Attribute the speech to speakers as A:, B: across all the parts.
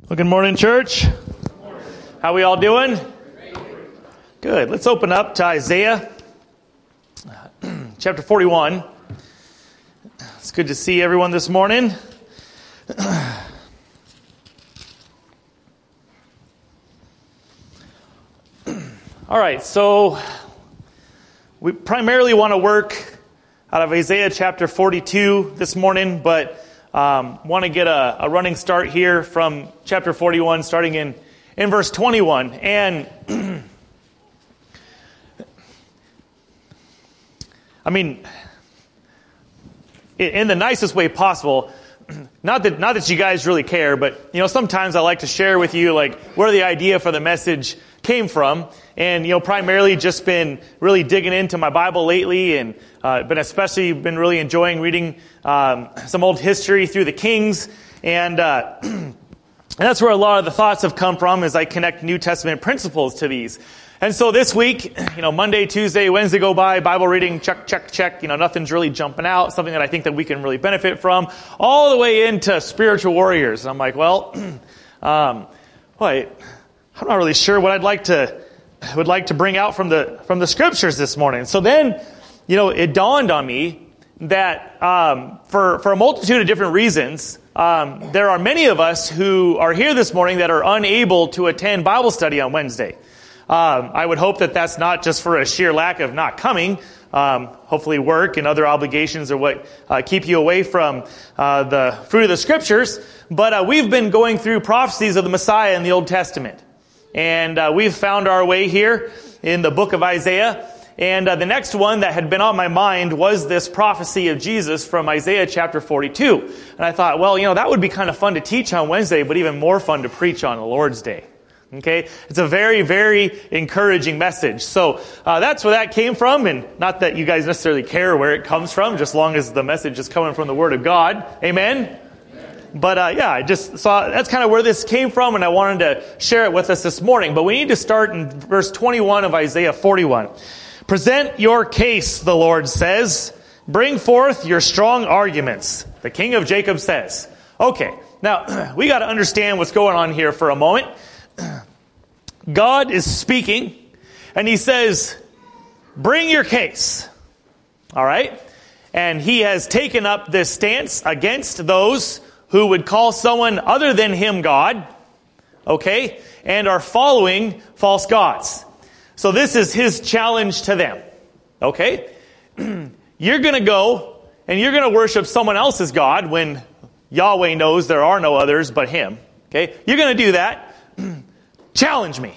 A: Well, good morning, church. How we all doing? Good. Let's open up to Isaiah chapter 41. It's good to see everyone this morning. All right, so we primarily want to work out of Isaiah chapter 42 this morning, but want to get a running start here from chapter 41, starting in verse 21. And I mean, in the nicest way possible. Not that you guys really care, but sometimes I like to share with you like where the idea for the message came from, and primarily just been really digging into my Bible lately, and but especially been really enjoying reading some old history through the Kings, and that's where a lot of the thoughts have come from as I connect New Testament principles to these. And so this week, Monday, Tuesday, Wednesday go by, Bible reading, check. Nothing's really jumping out, something that I think that we can really benefit from, all the way into spiritual warriors. And I'm like, well, I'm not really sure what would like to bring out from the scriptures this morning. So then, it dawned on me that for a multitude of different reasons, there are many of us who are here this morning that are unable to attend Bible study on Wednesday. I would hope that that's not just for a sheer lack of not coming. Hopefully work and other obligations are what keep you away from the fruit of the scriptures. But we've been going through prophecies of the Messiah in the Old Testament. And we've found our way here in the book of Isaiah. And the next one that had been on my mind was this prophecy of Jesus from Isaiah chapter 42. And I thought, well, that would be kind of fun to teach on Wednesday, but even more fun to preach on the Lord's Day. Okay, it's a very, very encouraging message. So that's where that came from, and not that you guys necessarily care where it comes from, just long as the message is coming from the Word of God. Amen? But I just saw that's kind of where this came from, and I wanted to share it with us this morning. But we need to start in verse 21 of Isaiah 41. Present your case, the Lord says. Bring forth your strong arguments, the King of Jacob says. Okay, now we got to understand what's going on here for a moment. God is speaking, and he says, bring your case. All right? And he has taken up this stance against those who would call someone other than him God, okay, and are following false gods. So this is his challenge to them, okay? You're going to go and you're going to worship someone else's God when Yahweh knows there are no others but him, okay? You're going to do that. Challenge me.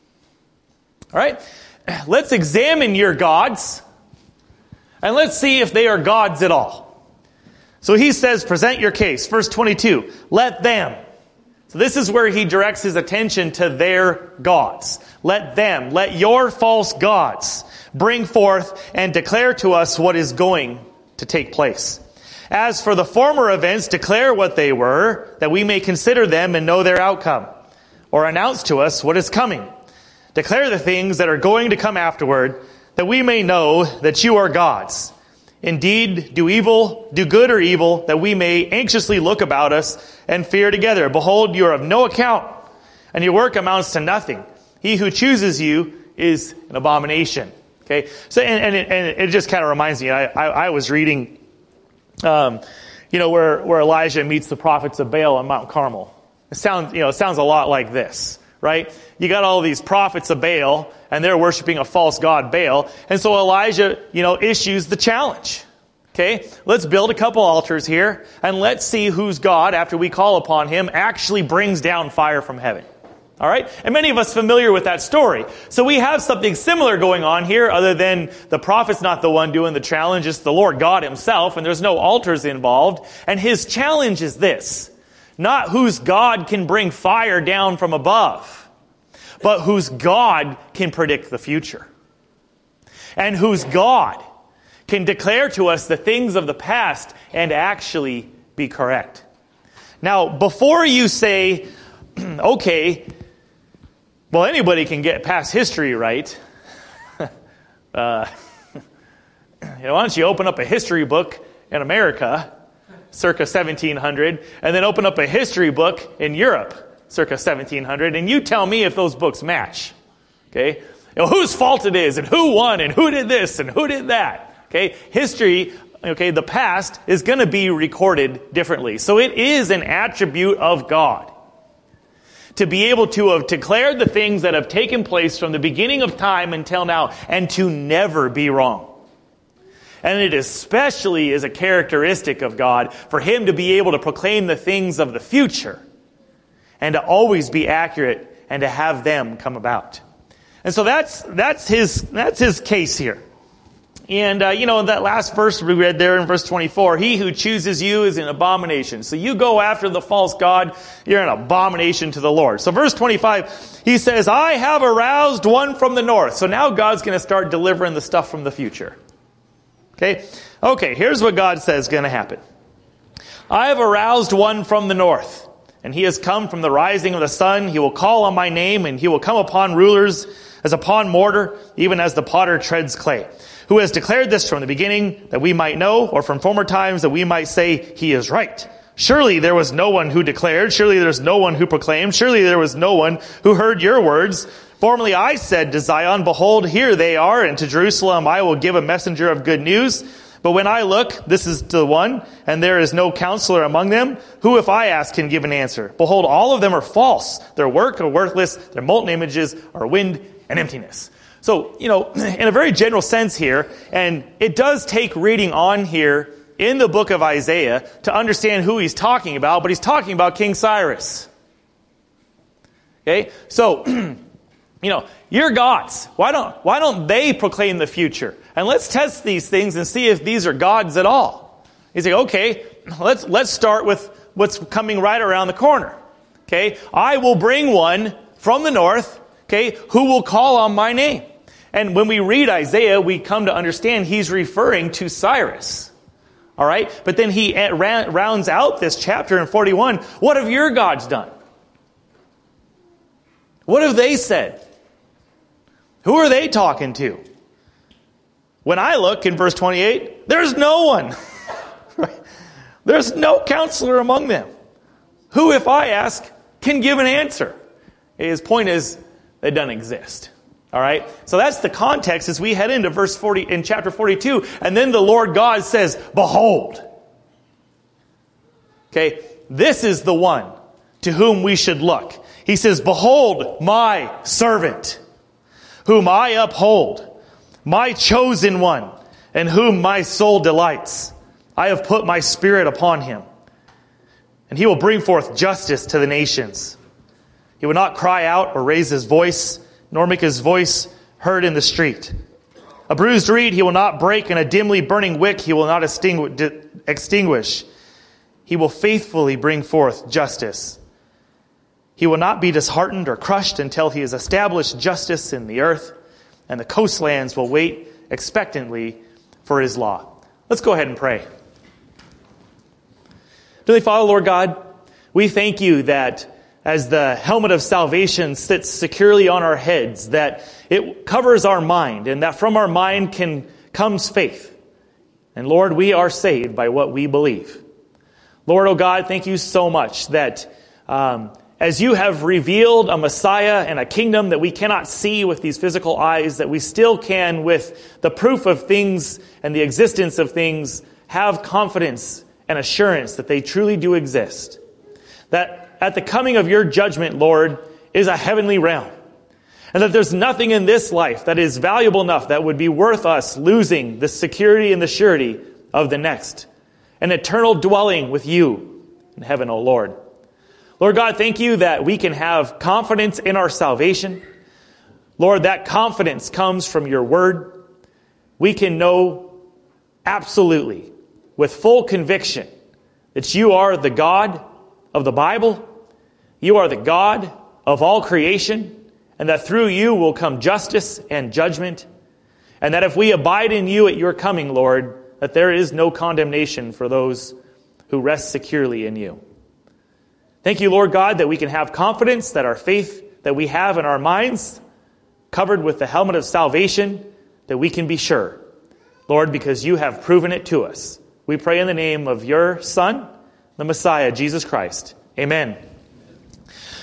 A: All right? Let's examine your gods, and let's see if they are gods at all. So he says, present your case. Verse 22, let them. So this is where he directs his attention to their gods. Let them, let your false gods bring forth and declare to us what is going to take place. As for the former events, declare what they were, that we may consider them and know their outcome. Or announce to us what is coming. Declare the things that are going to come afterward, that we may know that you are gods. Indeed, do good or evil, that we may anxiously look about us and fear together. Behold, you are of no account, and your work amounts to nothing. He who chooses you is an abomination. Okay, so and it just kind of reminds me. I was reading, where Elijah meets the prophets of Baal on Mount Carmel. It sounds a lot like this, right? You got all these prophets of Baal, and they're worshiping a false god, Baal. And so Elijah, issues the challenge. Okay? Let's build a couple altars here, and let's see whose God, after we call upon him, actually brings down fire from heaven. All right? And many of us familiar with that story. So we have something similar going on here, other than the prophet's not the one doing the challenge, it's the Lord God himself, and there's no altars involved. And his challenge is this. Not whose God can bring fire down from above, but whose God can predict the future. And whose God can declare to us the things of the past and actually be correct. Now, before you say, okay, well, anybody can get past history, right? Why don't you open up a history book in America circa 1700, and then open up a history book in Europe circa 1700, and you tell me if those books match. Okay? Whose fault it is, and who won, and who did this, and who did that. Okay? History, okay, the past is going to be recorded differently. So it is an attribute of God to be able to have declared the things that have taken place from the beginning of time until now, and to never be wrong. And it especially is a characteristic of God for him to be able to proclaim the things of the future and to always be accurate and to have them come about. And so that's his case here. And, that last verse we read there in verse 24, he who chooses you is an abomination. So you go after the false god, you're an abomination to the Lord. So verse 25, he says, I have aroused one from the north. So now God's going to start delivering the stuff from the future. Okay, here's what God says is going to happen. I have aroused one from the north, and he has come from the rising of the sun. He will call on my name, and he will come upon rulers as upon mortar, even as the potter treads clay. Who has declared this from the beginning, that we might know, or from former times, that we might say, he is right. Surely there was no one who declared. Surely there was no one who proclaimed. Surely there was no one who heard your words. Formerly I said to Zion, behold, here they are, and to Jerusalem I will give a messenger of good news. But when I look, this is the one, and there is no counselor among them. Who, if I ask, can give an answer? Behold, all of them are false. Their work are worthless. Their molten images are wind and emptiness. So, in a very general sense here, and it does take reading on here in the book of Isaiah to understand who he's talking about, but he's talking about King Cyrus. Okay? So, your gods, why don't they proclaim the future? And let's test these things and see if these are gods at all. You say, okay, let's start with what's coming right around the corner. Okay? I will bring one from the north, okay, who will call on my name. And when we read Isaiah, we come to understand he's referring to Cyrus. All right? But then he rounds out this chapter in 41. What have your gods done? What have they said? Who are they talking to? When I look in verse 28, there's no one. There's no counselor among them. Who, if I ask, can give an answer? His point is, they don't exist. All right? So that's the context as we head into verse 40 in chapter 42. And then the Lord God says, behold. Okay? This is the one to whom we should look. He says, behold my servant, whom I uphold, my chosen one, in whom my soul delights. I have put my spirit upon him, and he will bring forth justice to the nations. He will not cry out or raise his voice, nor make his voice heard in the street. A bruised reed he will not break, and a dimly burning wick he will not extinguish. He will faithfully bring forth justice. He will not be disheartened or crushed until he has established justice in the earth, and the coastlands will wait expectantly for his law. Let's go ahead and pray. Dearly Father, Lord God, we thank you that as the helmet of salvation sits securely on our heads, that it covers our mind, and that from our mind comes faith. And Lord, we are saved by what we believe. Lord, oh God, thank you so much that as you have revealed a Messiah and a kingdom that we cannot see with these physical eyes, that we still can, with the proof of things and the existence of things, have confidence and assurance that they truly do exist. That at the coming of your judgment, Lord, is a heavenly realm. And that there's nothing in this life that is valuable enough that would be worth us losing the security and the surety of the next. An eternal dwelling with you in heaven, O Lord. Lord God, thank you that we can have confidence in our salvation. Lord, that confidence comes from your word. We can know absolutely, with full conviction, that you are the God of the Bible. You are the God of all creation, and that through you will come justice and judgment, and that if we abide in you at your coming, Lord, that there is no condemnation for those who rest securely in you. Thank you, Lord God, that we can have confidence that our faith that we have in our minds, covered with the helmet of salvation, that we can be sure, Lord, because you have proven it to us. We pray in the name of your Son, the Messiah, Jesus Christ. Amen.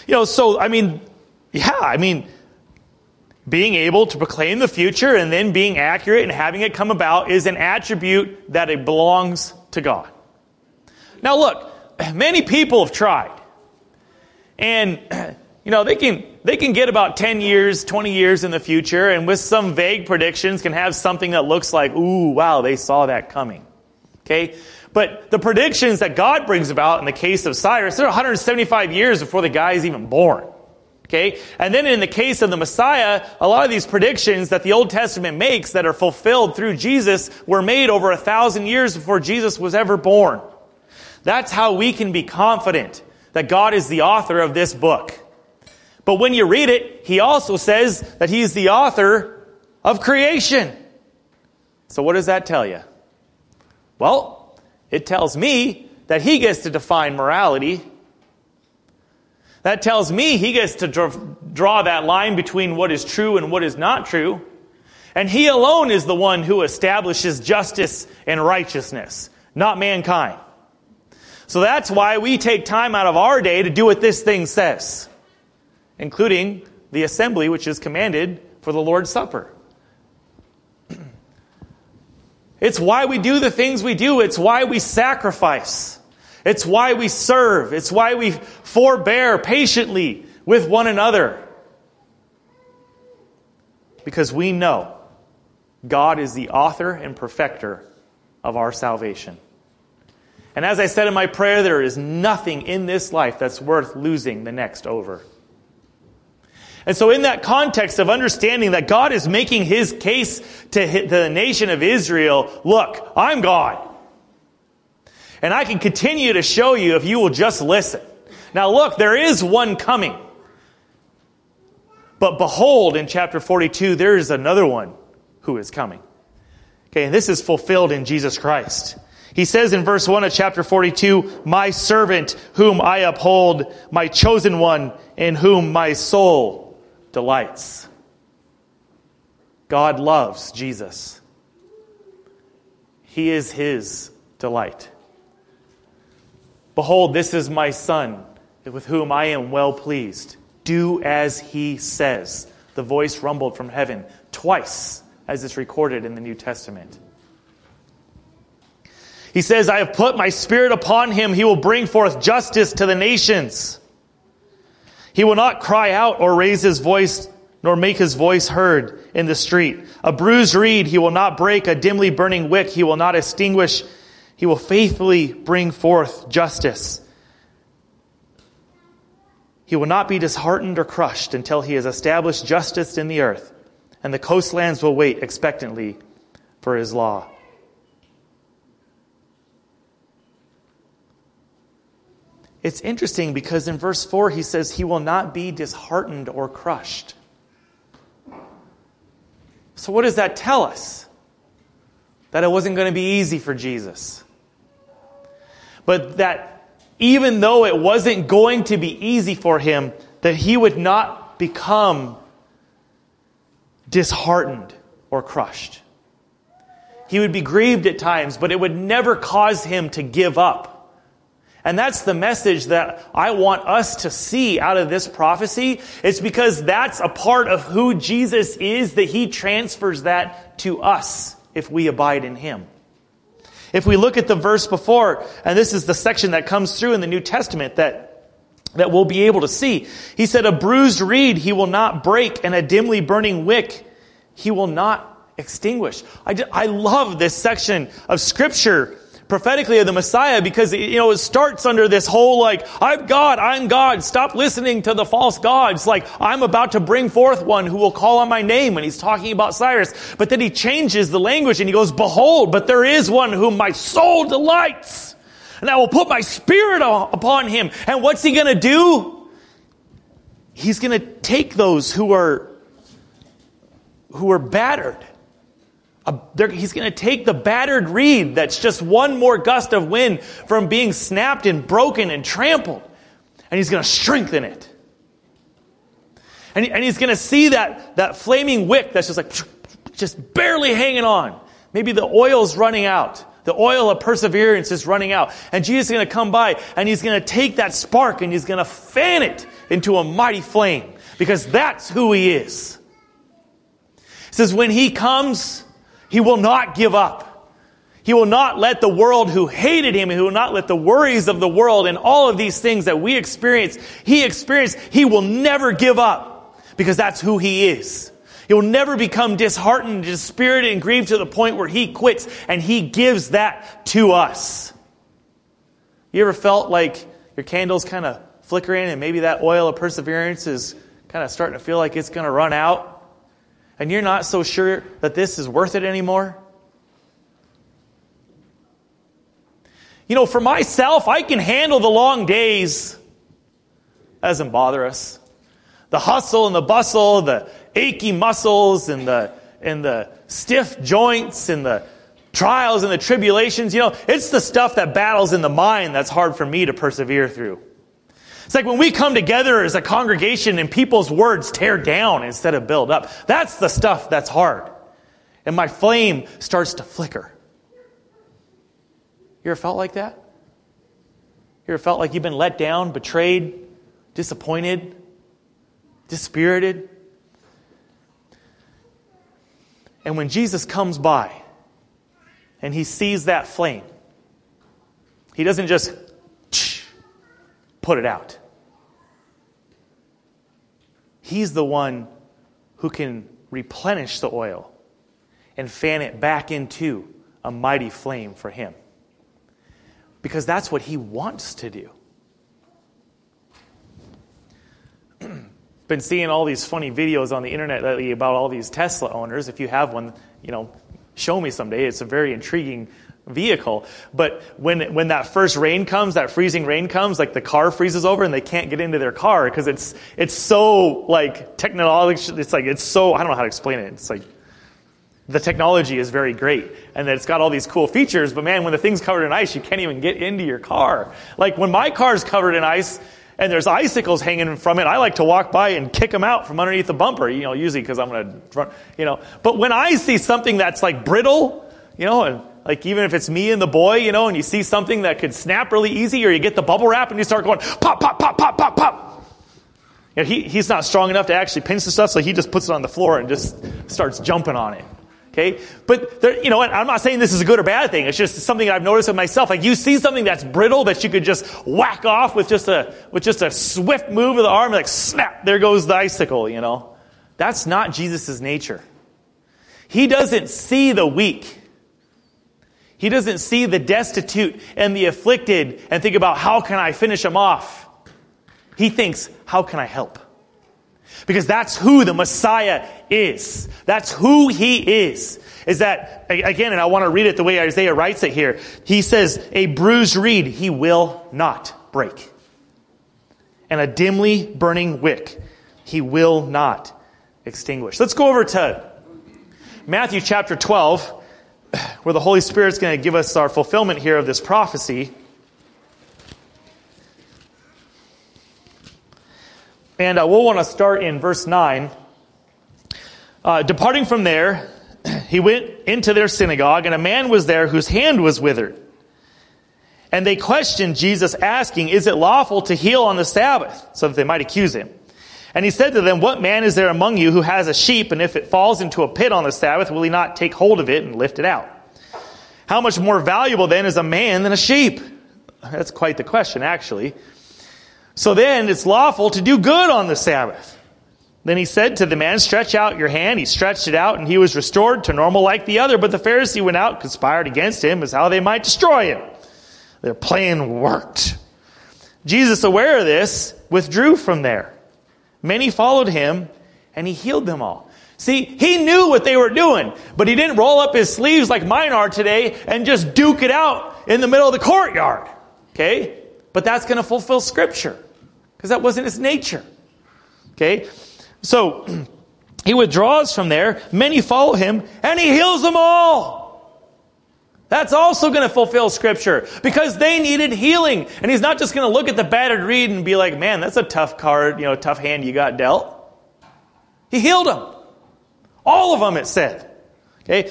A: being able to proclaim the future and then being accurate and having it come about is an attribute that it belongs to God. Now look, many people have tried. And, they can get about 10 years, 20 years in the future, and with some vague predictions can have something that looks like, ooh, wow, they saw that coming. Okay? But the predictions that God brings about in the case of Cyrus, they're 175 years before the guy is even born. Okay? And then in the case of the Messiah, a lot of these predictions that the Old Testament makes that are fulfilled through Jesus were made over 1,000 years before Jesus was ever born. That's how we can be confident that God is the author of this book. But when you read it, he also says that he's the author of creation. So what does that tell you? Well, it tells me that he gets to define morality. That tells me he gets to draw that line between what is true and what is not true. And he alone is the one who establishes justice and righteousness, not mankind. So that's why we take time out of our day to do what this thing says, including the assembly which is commanded for the Lord's Supper. It's why we do the things we do. It's why we sacrifice. It's why we serve. It's why we forbear patiently with one another. Because we know God is the author and perfecter of our salvation. And as I said in my prayer, there is nothing in this life that's worth losing the next over. And so in that context of understanding that God is making his case to the nation of Israel, look, I'm God. And I can continue to show you if you will just listen. Now look, there is one coming. But behold, in chapter 42, there is another one who is coming. Okay, and this is fulfilled in Jesus Christ. He says in verse 1 of chapter 42, my servant whom I uphold, my chosen one in whom my soul delights. God loves Jesus. He is his delight. Behold, this is my son with whom I am well pleased. Do as he says. The voice rumbled from heaven twice as it's recorded in the New Testament. He says, I have put my spirit upon him. He will bring forth justice to the nations. He will not cry out or raise his voice, nor make his voice heard in the street. A bruised reed he will not break. A dimly burning wick he will not extinguish. He will faithfully bring forth justice. He will not be disheartened or crushed until he has established justice in the earth, and the coastlands will wait expectantly for his law. It's interesting because in verse 4 he says he will not be disheartened or crushed. So what does that tell us? That it wasn't going to be easy for Jesus. But that even though it wasn't going to be easy for him, that he would not become disheartened or crushed. He would be grieved at times, but it would never cause him to give up. And that's the message that I want us to see out of this prophecy. It's because that's a part of who Jesus is, that he transfers that to us if we abide in him. If we look at the verse before, and this is the section that comes through in the New Testament that we'll be able to see. He said, a bruised reed he will not break, and a dimly burning wick he will not extinguish. I love this section of Scripture prophetically of the Messiah, because it starts under this whole I'm God, stop listening to the false gods. I'm about to bring forth one who will call on my name, when he's talking about Cyrus. But then he changes the language and he goes, behold, but there is one whom my soul delights, and I will put my spirit upon him. And what's he going to do? He's going to take those who are battered. He's going to take the battered reed that's just one more gust of wind from being snapped and broken and trampled, and he's going to strengthen it. And he's going to see that flaming wick that's just barely hanging on. Maybe the oil's running out. The oil of perseverance is running out. And Jesus is going to come by and he's going to take that spark and he's going to fan it into a mighty flame, because that's who he is. It says when he comes, he will not give up. He will not let the world who hated him, he will not let the worries of the world and all of these things that we experience, he will never give up, because that's who he is. He will never become disheartened, dispirited, and grieved to the point where he quits, and he gives that to us. You ever felt like your candle's kind of flickering and maybe that oil of perseverance is kind of starting to feel like it's going to run out, and you're not so sure that this is worth it anymore? You know, for myself, I can handle the long days. That doesn't bother us. The hustle and the bustle, the achy muscles and the stiff joints and the trials and the tribulations. You know, it's the stuff that battles in the mind that's hard for me to persevere through. It's like when we come together as a congregation and people's words tear down instead of build up. That's the stuff that's hard. And my flame starts to flicker. You ever felt like that? You ever felt like you've been let down, betrayed, disappointed, dispirited? And when Jesus comes by and he sees that flame, he doesn't just put it out. He's the one who can replenish the oil and fan it back into a mighty flame for him. Because that's what he wants to do. Been seeing all these funny videos on the internet lately about all these Tesla owners. If you have one, you know, show me someday. It's a very intriguing vehicle. But when that first rain comes, that freezing rain comes, like the car freezes over and they can't get into their car because it's so like technological. It's so, I don't know how to explain it. It's like the technology is very great and that it's got all these cool features, but man, when the thing's covered in ice, you can't even get into your car. Like when my car's covered in ice and there's icicles hanging from it, I like to walk by and kick them out from underneath the bumper, you know, usually because I'm going to run, you know. But when I see something that's like brittle, you know, and like even if it's me and the boy, you know, and you see something that could snap really easy, or you get the bubble wrap and you start going pop, pop, pop, pop, pop, pop. You know, he's not strong enough to actually pinch the stuff, so he just puts it on the floor and just starts jumping on it. Okay, but there, you know, I'm not saying this is a good or bad thing. It's just something I've noticed with myself. Like you see something that's brittle that you could just whack off with just a swift move of the arm, like snap, there goes the icicle. You know, that's not Jesus' nature. He doesn't see the weak. He doesn't see the destitute and the afflicted and think about how can I finish them off. He thinks, how can I help? Because that's who the Messiah is. That's who he is. Is that, again, and I want to read it the way Isaiah writes it here. He says, a bruised reed he will not break. And a dimly burning wick he will not extinguish. Let's go over to Matthew chapter 12, where the Holy Spirit's going to give us our fulfillment here of this prophecy. And we'll want to start in verse 9. Departing from there, he went into their synagogue, and a man was there whose hand was withered. And they questioned Jesus, asking, is it lawful to heal on the Sabbath? So that they might accuse him. And he said to them, what man is there among you who has a sheep, and if it falls into a pit on the Sabbath, will he not take hold of it and lift it out? How much more valuable then is a man than a sheep? That's quite the question, actually. So then it's lawful to do good on the Sabbath. Then he said to the man, stretch out your hand. He stretched it out, and he was restored to normal like the other. But the Pharisee went out, conspired against him as how they might destroy him. Their plan worked. Jesus, aware of this, withdrew from there. Many followed him, and he healed them all. See, he knew what they were doing, but he didn't roll up his sleeves like mine are today and just duke it out in the middle of the courtyard. Okay? But that's going to fulfill Scripture, because that wasn't his nature. Okay? So, he withdraws from there. Many follow him, and he heals them all. That's also going to fulfill Scripture, because they needed healing. And he's not just going to look at the battered reed and be like, man, that's a tough card, tough hand you got dealt. He healed them. All of them, it said. Okay?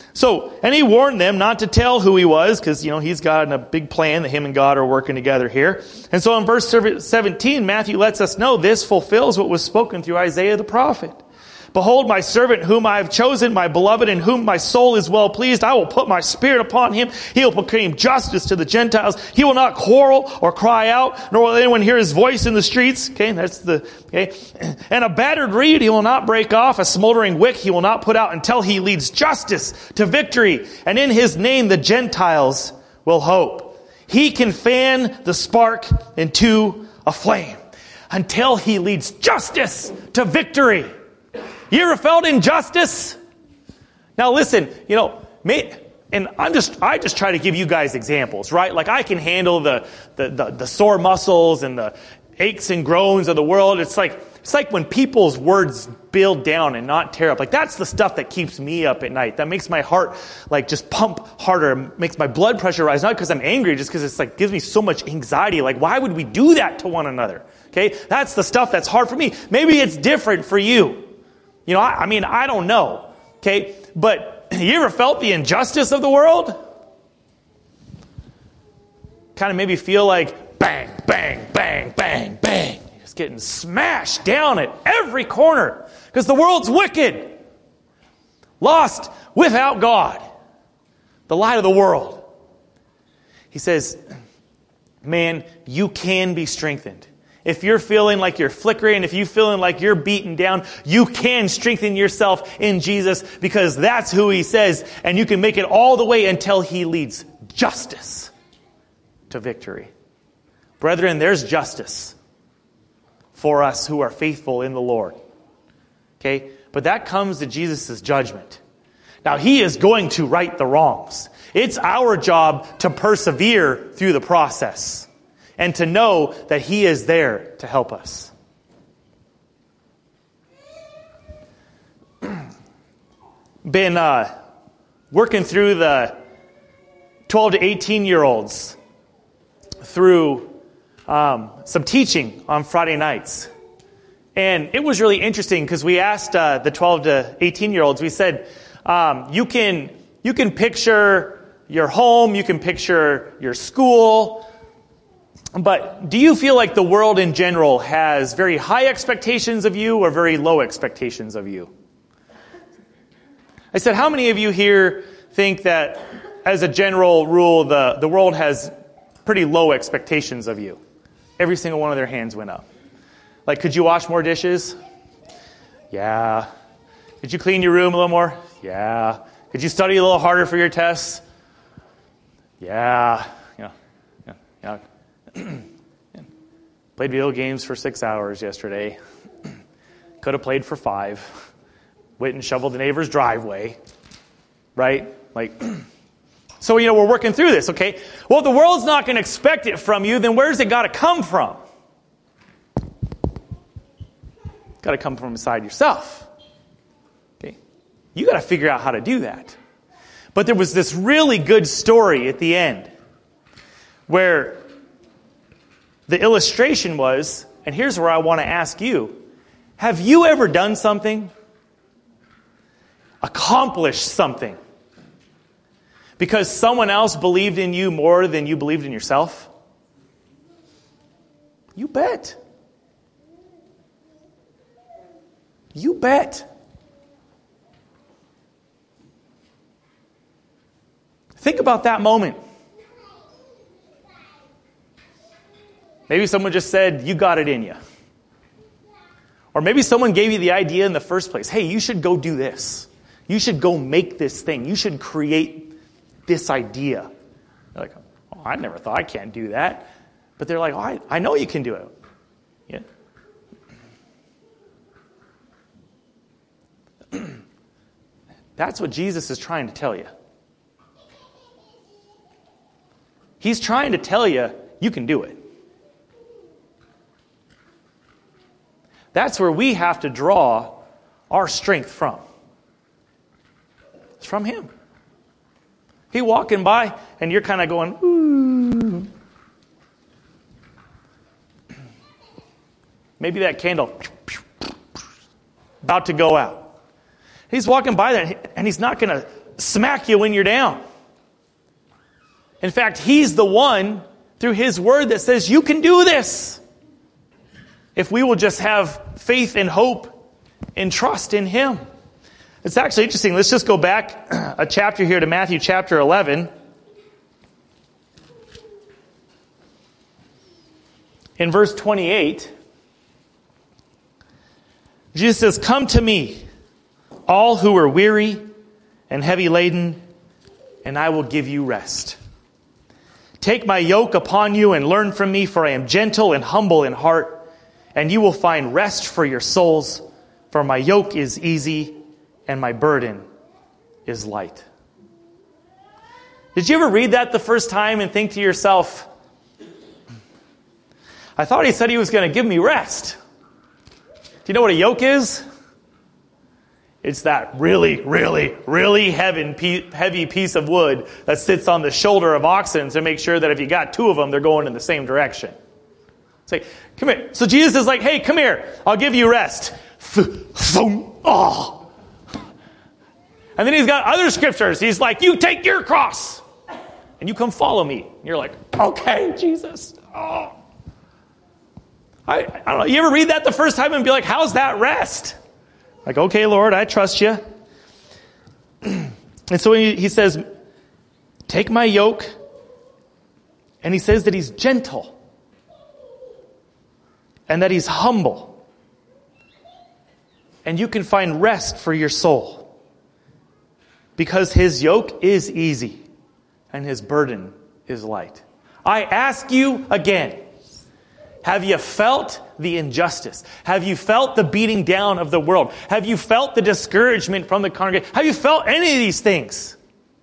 A: So, and he warned them not to tell who he was, because, he's got a big plan that him and God are working together here. And so in verse 17, Matthew lets us know this fulfills what was spoken through Isaiah the prophet. Behold, my servant whom I have chosen, my beloved, in whom my soul is well pleased. I will put my spirit upon him. He will proclaim justice to the Gentiles. He will not quarrel or cry out, nor will anyone hear his voice in the streets. And a battered reed he will not break off. A smoldering wick he will not put out until he leads justice to victory. And in his name the Gentiles will hope. He can fan the spark into a flame until he leads justice to victory. You ever felt injustice? Now listen, and I just try to give you guys examples, right? Like I can handle the sore muscles and the aches and groans of the world. It's like when people's words build down and not tear up. Like that's the stuff that keeps me up at night. That makes my heart just pump harder, makes my blood pressure rise. Not because I'm angry, just because it's gives me so much anxiety. Like why would we do that to one another? Okay, that's the stuff that's hard for me. Maybe it's different for you. I don't know, okay? But you ever felt the injustice of the world? Kind of maybe feel like bang, bang, bang, bang, bang. Just getting smashed down at every corner because the world's wicked. Lost without God. The light of the world. He says, man, you can be strengthened. If you're feeling like you're flickering, if you're feeling like you're beaten down, you can strengthen yourself in Jesus because that's who he says. And you can make it all the way until he leads justice to victory. Brethren, there's justice for us who are faithful in the Lord. Okay? But that comes to Jesus' judgment. Now, he is going to right the wrongs. It's our job to persevere through the process. And to know that he is there to help us. Been working through the 12 to 18-year-olds through some teaching on Friday nights. And it was really interesting because we asked the 12 to 18-year-olds, we said, you can picture your home, you can picture your school. But do you feel like the world in general has very high expectations of you or very low expectations of you? I said, how many of you here think that as a general rule, the world has pretty low expectations of you? Every single one of their hands went up. Like, could you wash more dishes? Yeah. Could you clean your room a little more? Yeah. Could you study a little harder for your tests? Yeah. Yeah. Played video games for 6 hours yesterday. Could have played for 5. Went and shoveled the neighbor's driveway. Right? So, we're working through this, okay? Well, if the world's not going to expect it from you, then where's it got to come from? Got to come from inside yourself. Okay? You got to figure out how to do that. But there was this really good story at the end where the illustration was, and here's where I want to ask you, have you ever done something, accomplished something, because someone else believed in you more than you believed in yourself? You bet. You bet. Think about that moment. Maybe someone just said, you got it in you. Or maybe someone gave you the idea in the first place. Hey, you should go do this. You should go make this thing. You should create this idea. You're like, oh, I never thought I can't do that. But they're like, oh, I know you can do it. Yeah. That's what Jesus is trying to tell you. He's trying to tell you, you can do it. That's where we have to draw our strength from. It's from him. He walking by and you're kind of going, ooh. Maybe that candle about to go out. He's walking by that and he's not going to smack you when you're down. In fact, He's the one, through His Word, that says you can do this. If we will just have faith and hope and trust in Him. It's actually interesting. Let's just go back a chapter here to Matthew chapter 11. In verse 28, Jesus says, "Come to me, all who are weary and heavy laden, and I will give you rest. Take my yoke upon you and learn from me, for I am gentle and humble in heart, and you will find rest for your souls, for my yoke is easy and my burden is light." Did you ever read that the first time and think to yourself, I thought He said He was going to give me rest? Do you know what a yoke is? It's that really, really, really heavy piece of wood that sits on the shoulder of oxen to make sure that if you got two of them, they're going in the same direction. It's like, come here. So Jesus is like, hey, come here. I'll give you rest. Oh. And then He's got other scriptures. He's like, you take your cross and you come follow me. And you're like, okay, Jesus. Oh. I don't know. You ever read that the first time and be like, how's that rest? Like, okay, Lord, I trust you. And so he says, take my yoke. And He says that He's gentle. And that He's humble. And you can find rest for your soul. Because His yoke is easy. And His burden is light. I ask you again. Have you felt the injustice? Have you felt the beating down of the world? Have you felt the discouragement from the congregation? Have you felt any of these things?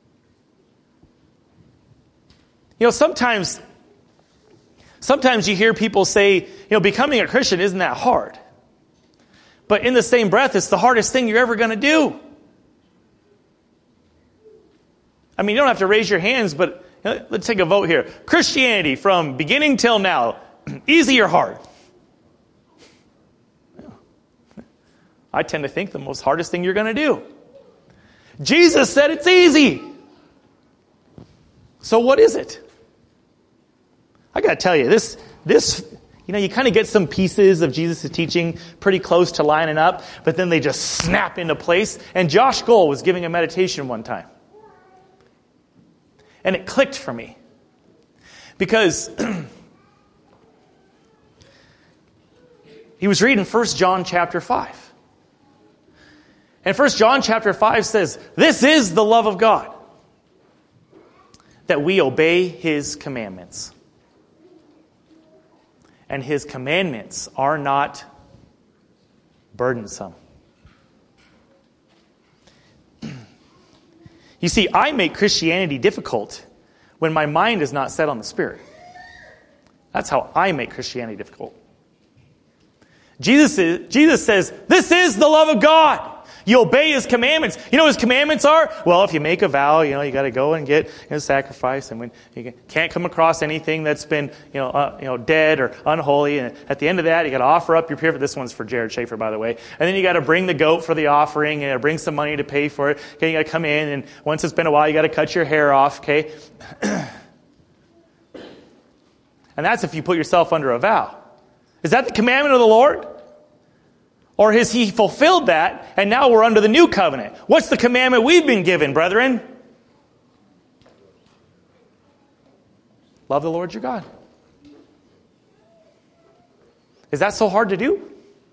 A: You know, sometimes you hear people say, becoming a Christian isn't that hard. But in the same breath, it's the hardest thing you're ever going to do. I mean, you don't have to raise your hands, but let's take a vote here. Christianity from beginning till now, easy or hard? I tend to think the most hardest thing you're going to do. Jesus said it's easy. So what is it? I got to tell you, this, you kind of get some pieces of Jesus' teaching pretty close to lining up, but then they just snap into place. And Josh Goll was giving a meditation one time. And it clicked for me. Because he was reading 1 John chapter 5. And 1 John chapter 5 says, this is the love of God, that we obey His commandments. And His commandments are not burdensome. You see, I make Christianity difficult when my mind is not set on the Spirit. That's how I make Christianity difficult. Jesus says, this is the love of God. You obey His commandments. You know what His commandments are? Well, if you make a vow, you got to go and get a sacrifice, and when you can't come across anything that's been, dead or unholy. And at the end of that, you got to offer up your purification. This one's for Jared Schaefer, by the way. And then you got to bring the goat for the offering, and bring some money to pay for it. Okay, you got to come in, and once it's been a while, you got to cut your hair off. Okay, and that's if you put yourself under a vow. Is that the commandment of the Lord? Or has He fulfilled that, and now we're under the new covenant? What's the commandment we've been given, brethren? Love the Lord your God. Is that so hard to do?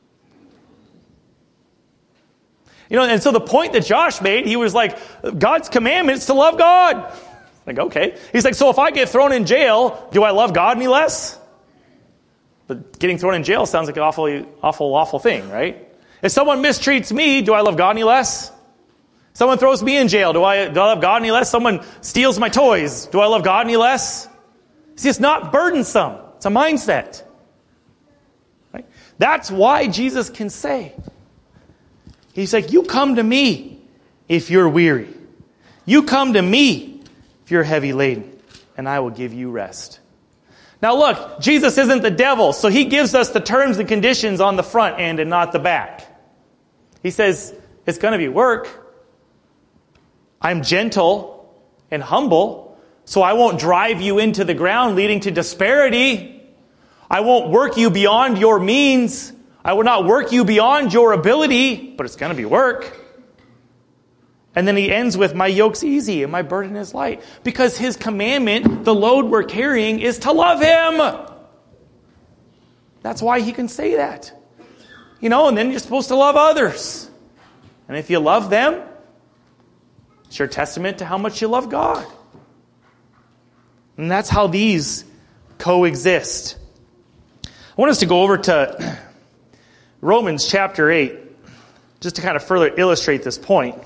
A: And so the point that Josh made, he was like, God's commandment is to love God. Like, okay. He's like, so if I get thrown in jail, do I love God any less? But getting thrown in jail sounds like an awful thing, right? If someone mistreats me, do I love God any less? Someone throws me in jail, do I love God any less? Someone steals my toys, do I love God any less? See, it's not burdensome. It's a mindset. Right? That's why Jesus can say, He's like, you come to me if you're weary. You come to me if you're heavy laden, and I will give you rest. Now look, Jesus isn't the devil, so He gives us the terms and conditions on the front end and not the back. He says, it's going to be work. I'm gentle and humble, so I won't drive you into the ground leading to disparity. I won't work you beyond your means. I will not work you beyond your ability, but it's going to be work. And then he ends with, my yoke's easy and my burden is light. Because his commandment, the load we're carrying, is to love him. That's why he can say that. And then you're supposed to love others. And if you love them, it's your testament to how much you love God. And that's how these coexist. I want us to go over to Romans chapter 8, just to kind of further illustrate this point.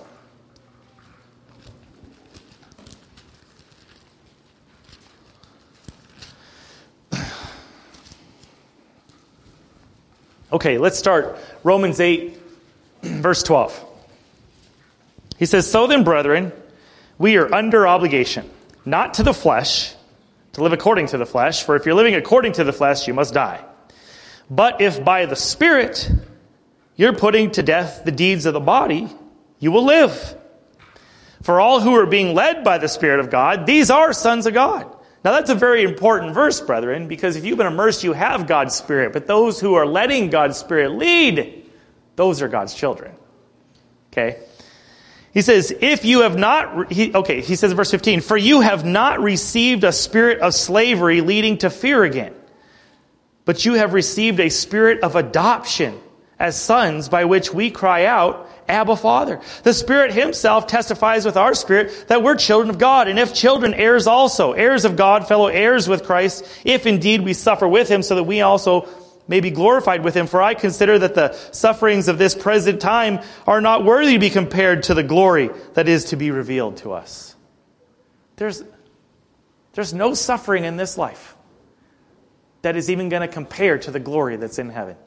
A: Okay, let's start Romans 8, verse 12. He says, so then, brethren, we are under obligation, not to the flesh, to live according to the flesh. For if you're living according to the flesh, you must die. But if by the Spirit you're putting to death the deeds of the body, you will live. For all who are being led by the Spirit of God, these are sons of God. Now that's a very important verse, brethren, because if you've been immersed, you have God's Spirit. But those who are letting God's Spirit lead, those are God's children. Okay? He says, if you have not, he says in verse 15, for you have not received a spirit of slavery leading to fear again, but you have received a spirit of adoption as sons by which we cry out, Abba, Father. The Spirit himself testifies with our spirit that we're children of God. And if children, heirs also, heirs of God, fellow heirs with Christ, if indeed we suffer with him, so that we also may be glorified with him. For I consider that the sufferings of this present time are not worthy to be compared to the glory that is to be revealed to us. There's no suffering in this life that is even going to compare to the glory that's in heaven.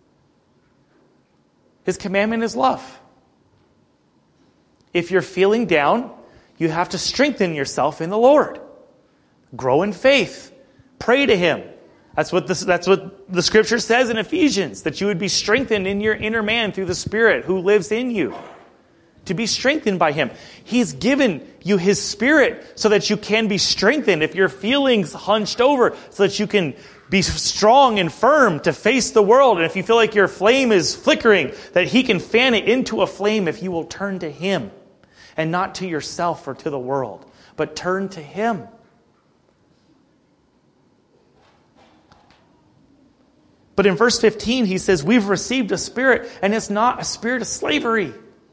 A: His commandment is love. If you're feeling down, you have to strengthen yourself in the Lord. Grow in faith. Pray to him. That's what the scripture says in Ephesians, that you would be strengthened in your inner man through the Spirit who lives in you. To be strengthened by him. He's given you his Spirit so that you can be strengthened if your feelings hunched over, so that you can be strong and firm to face the world. And if you feel like your flame is flickering, that he can fan it into a flame if you will turn to him and not to yourself or to the world, but turn to him. But in verse 15, he says, we've received a spirit, and it's not a spirit of slavery.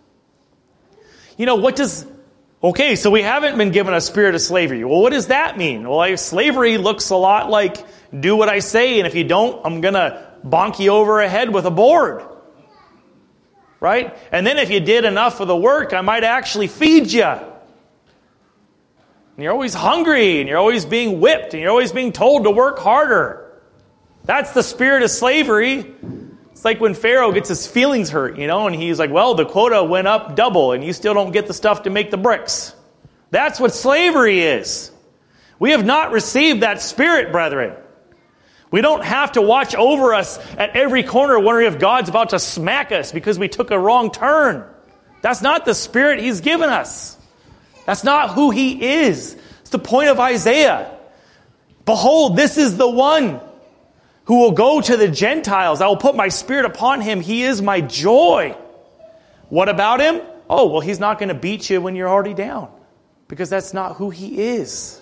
A: So we haven't been given a spirit of slavery. Well, what does that mean? Well, slavery looks a lot like, do what I say, and if you don't, I'm going to bonk you over the head with a board. Right? And then if you did enough of the work, I might actually feed you. And you're always hungry, and you're always being whipped, and you're always being told to work harder. That's the spirit of slavery. It's like when Pharaoh gets his feelings hurt, and he's like, well, the quota went up double, and you still don't get the stuff to make the bricks. That's what slavery is. We have not received that spirit, brethren. We don't have to watch over us at every corner wondering if God's about to smack us because we took a wrong turn. That's not the spirit he's given us. That's not who he is. It's the point of Isaiah. Behold, this is the one who will go to the Gentiles. I will put my spirit upon him. He is my joy. What about him? Oh, well, he's not going to beat you when you're already down, because that's not who he is.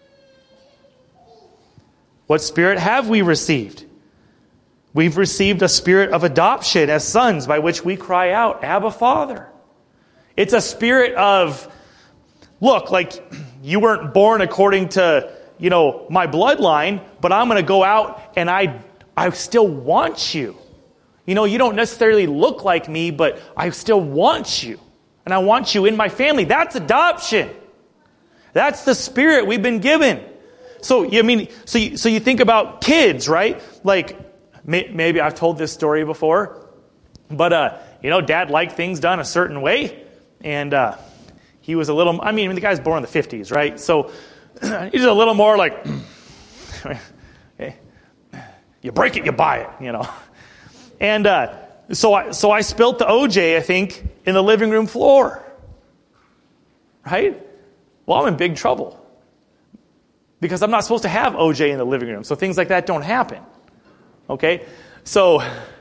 A: What spirit have we received? We've received a spirit of adoption as sons by which we cry out, Abba, Father. It's a spirit of, look, like you weren't born according to, my bloodline, but I'm going to go out and I still want you. You don't necessarily look like me, but I still want you. And I want you in my family. That's adoption. That's the spirit we've been given. So you think about kids, right? Like, maybe I've told this story before, but, Dad liked things done a certain way. And he was the guy's born in the 50s, right? So he's a little more like, hey, you break it, you buy it, And so I spilt the OJ, I think, in the living room floor. right? Well, I'm in big trouble. Because I'm not supposed to have OJ in the living room. So things like that don't happen. Okay? So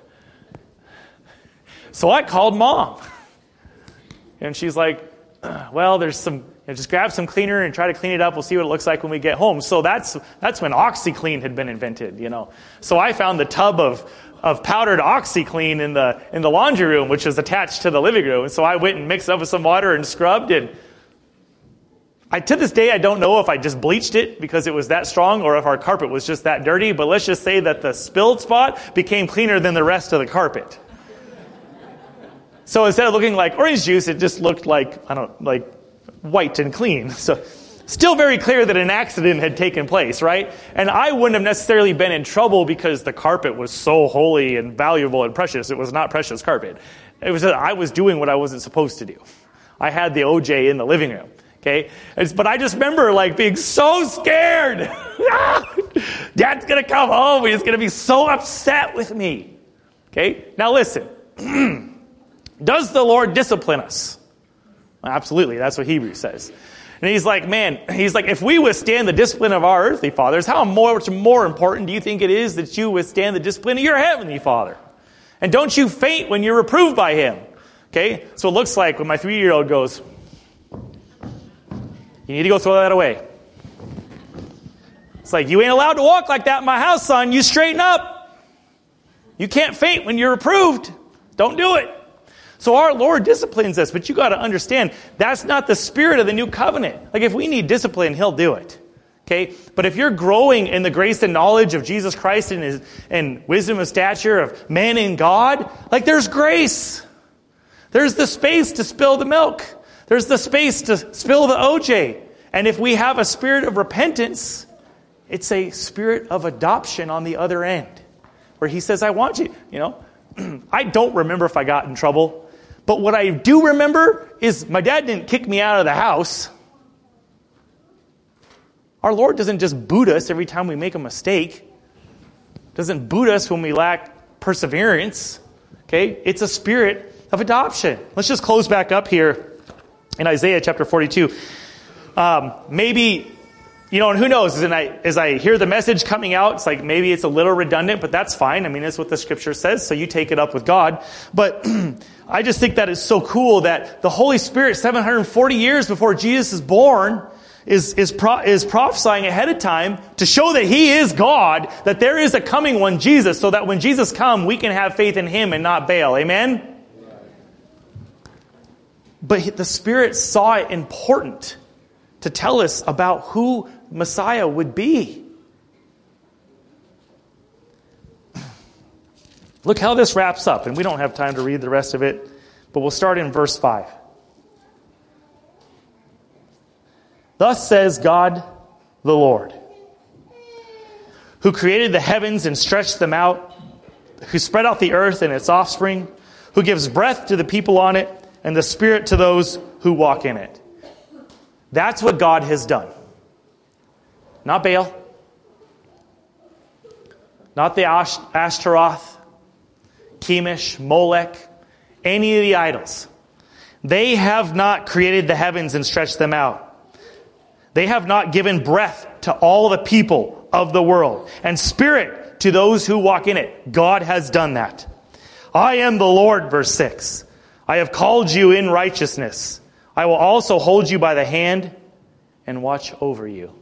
A: I called Mom. And she's like, well, there's some, just grab some cleaner and try to clean it up. We'll see what it looks like when we get home. So that's when OxyClean had been invented, So I found the tub of powdered OxyClean in the laundry room, which was attached to the living room. And so I went and mixed it up with some water and scrubbed. And to this day, I don't know if I just bleached it because it was that strong or if our carpet was just that dirty. But let's just say that the spilled spot became cleaner than the rest of the carpet. So instead of looking like orange juice, it just looked like white and clean. So still very clear that an accident had taken place, right? And I wouldn't have necessarily been in trouble because the carpet was so holy and valuable and precious. It was not precious carpet. It was that I was doing what I wasn't supposed to do. I had the OJ in the living room. Okay, but I just remember being so scared. Dad's going to come home. He's going to be so upset with me. Okay, now listen. Does the Lord discipline us? Absolutely. That's what Hebrews says. And he's like, if we withstand the discipline of our earthly fathers, how much more important do you think it is that you withstand the discipline of your heavenly Father? And don't you faint when you're reproved by him. Okay, so it looks like when my 3-year-old goes, you need to go throw that away. It's like, you ain't allowed to walk like that in my house, son. You straighten up. You can't faint when you're reproved. Don't do it. So our Lord disciplines us, but you got to understand, that's not the spirit of the new covenant. If we need discipline, he'll do it. Okay? But if you're growing in the grace and knowledge of Jesus Christ and wisdom of stature of man and God, there's grace. There's the space to spill the milk. There's the space to spill the OJ. And if we have a spirit of repentance, it's a spirit of adoption on the other end. Where he says, I want you. I don't remember if I got in trouble. But what I do remember is my dad didn't kick me out of the house. Our Lord doesn't just boot us every time we make a mistake. Doesn't boot us when we lack perseverance. Okay? It's a spirit of adoption. Let's just close back up here. In Isaiah chapter 42, maybe, and who knows, as I hear the message coming out, it's maybe it's a little redundant, but that's fine. I mean, that's what the scripture says, so you take it up with God. But I just think that it's so cool that the Holy Spirit, 740 years before Jesus is born, is prophesying ahead of time to show that he is God, that there is a coming one, Jesus, so that when Jesus comes, we can have faith in him and not Baal. Amen? But the Spirit saw it important to tell us about who Messiah would be. Look how this wraps up, and we don't have time to read the rest of it, but we'll start in verse 5. Thus says God the Lord, who created the heavens and stretched them out, who spread out the earth and its offspring, who gives breath to the people on it, and the Spirit to those who walk in it. That's what God has done. Not Baal. Not the Ashtaroth, Chemosh, Molech, any of the idols. They have not created the heavens and stretched them out. They have not given breath to all the people of the world, and spirit to those who walk in it. God has done that. I am the Lord, verse 6. I have called you in righteousness. I will also hold you by the hand and watch over you.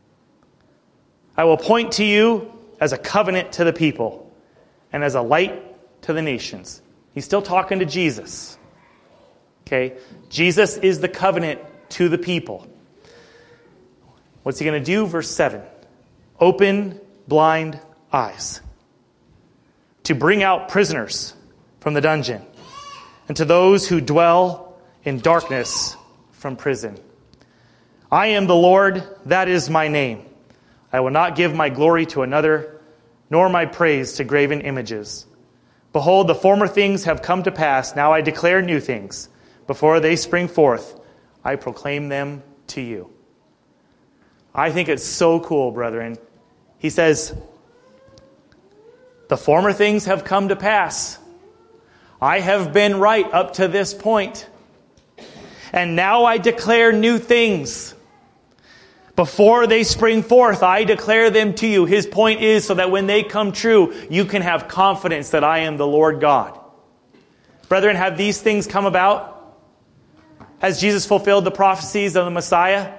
A: I will point to you as a covenant to the people and as a light to the nations. He's still talking to Jesus. Okay? Jesus is the covenant to the people. What's he going to do? Verse 7. Open blind eyes. To bring out prisoners from the dungeon. And to those who dwell in darkness from prison. I am the Lord, that is my name. I will not give my glory to another, nor my praise to graven images. Behold, the former things have come to pass. Now I declare new things. Before they spring forth, I proclaim them to you. I think it's so cool, brethren. He says, the former things have come to pass. I have been right up to this point. And now I declare new things. Before they spring forth, I declare them to you. His point is so that when they come true, you can have confidence that I am the Lord God. Brethren, have these things come about? Has Jesus fulfilled the prophecies of the Messiah?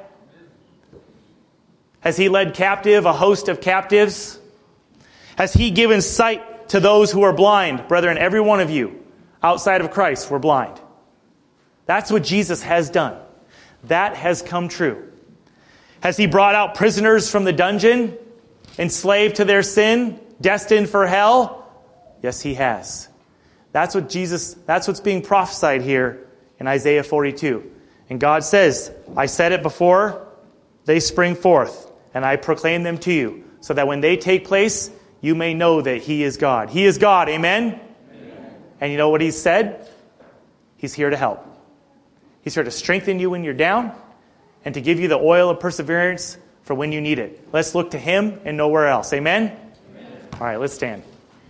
A: Has he led captive a host of captives? Has he given sight to those who are blind? Brethren, every one of you outside of Christ were blind. That's what Jesus has done. That has come true. Has he brought out prisoners from the dungeon, enslaved to their sin, destined for hell? Yes, he has. That's what's being prophesied here in Isaiah 42. And God says, I said it before they spring forth, and I proclaim them to you, so that when they take place, you may know that he is God. He is God, amen? Amen. And you know what he said? He's here to help. He's here to strengthen you when you're down, and to give you the oil of perseverance for when you need it. Let's look to him and nowhere else. Amen? Amen. All right, let's stand.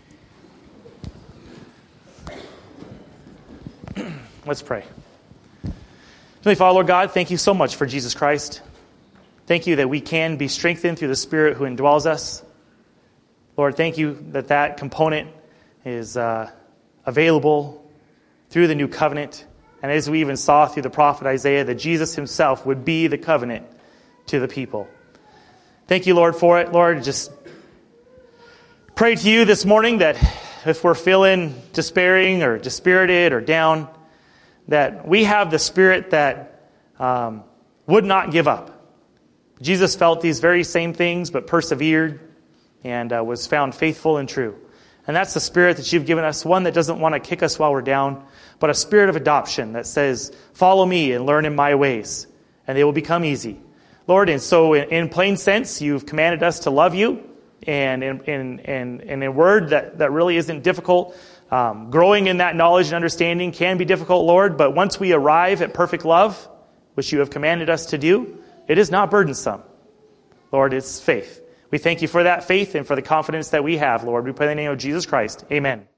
A: Let's pray. Heavenly Father, Lord God, thank you so much for Jesus Christ. Thank you that we can be strengthened through the Spirit who indwells us. Lord, thank you that that component is available through the new covenant. And as we even saw through the prophet Isaiah, that Jesus himself would be the covenant to the people. Thank you, Lord, for it. Lord, just pray to you this morning that if we're feeling despairing or dispirited or down, that we have the spirit that would not give up. Jesus felt these very same things, but persevered and was found faithful and true. And that's the spirit that you've given us, one that doesn't want to kick us while we're down, but a spirit of adoption that says, follow me and learn in my ways, and they will become easy. Lord, and so in plain sense, you've commanded us to love you, and in a word that really isn't difficult. Growing in that knowledge and understanding can be difficult, Lord, but once we arrive at perfect love, which you have commanded us to do, it is not burdensome. Lord, it's faith. We thank you for that faith and for the confidence that we have, Lord. We pray in the name of Jesus Christ. Amen.